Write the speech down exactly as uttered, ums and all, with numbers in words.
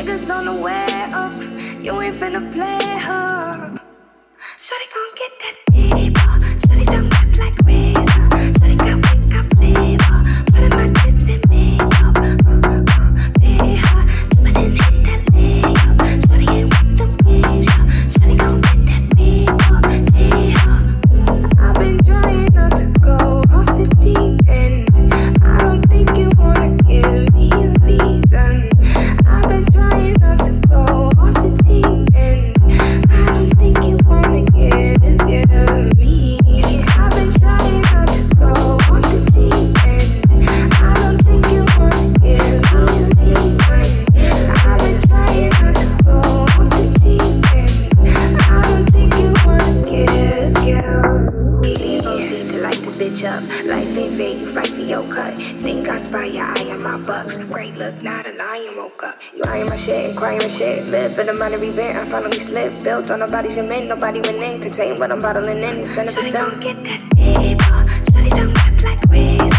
niggas on the way up. You ain't finna play her. Shawty gon' get that paper. Shawty tongue rap like razor. Shawty got wick, got flavor. Part of my tits and makeup. Uh, uh, pay her. But then hit that layup. Shawty ain't with them games. Shawty gon' get that paper. Pay her. I've been trying not to go off the deep end. I don't think you wanna give me a reason. I've been trying not to go off the deep end. I don't think you wanna give, give me. I've been trying not to go off the deep end. I don't think you wanna give me a reason. I've been trying not to go off the deep end. I don't think you wanna give, give me. These folks seem to light this bitch up. Life ain't fair, you fight for your cut. Think I spy your eye on my bucks. Great look, not a lion woke up. You eyeing my shit, crying my shit. Live for the minor event, I finally slipped. Built on nobody's cement, nobody went in. Contain what I'm bottling in, it's benefits done. Shawty gon' get that paper. Shawty tongue rap like razor.